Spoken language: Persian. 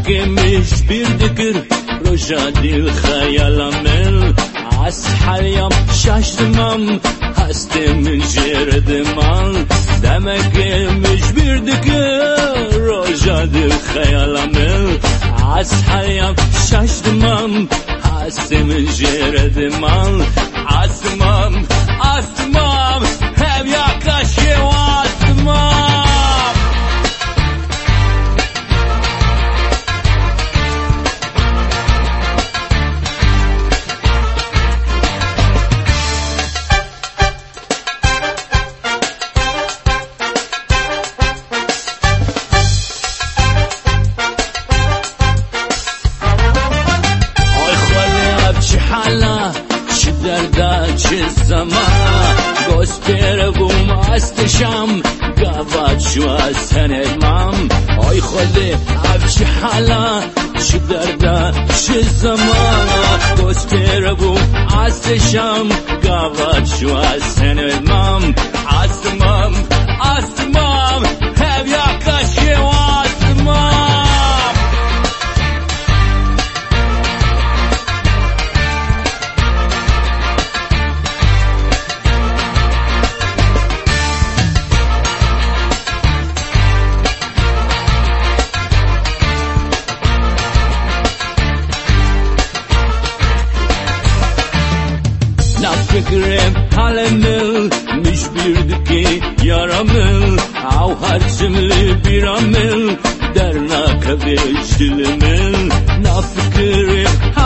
Demekemiş bir dikir roja dil hayalamel Ashalyam şaştımam hastemin jerdiman Demekemiş bir dikir roja dil hayalamel Ashalyam şaştımam hastemin jerdiman Astımam, astımam hep yaklaşıyor astımam چه زمان گستر بوم استشم گواد شو از سنمم آی خاله افچه حالا چه درده چه زمان گستر بوم استشم گواد شو از سنمم استمام استمام هب یکاشی و استمام Fikrim halemil Miş birdiki yaramil Av harcımlı bir amil Dernak veç dilimil Na fikrim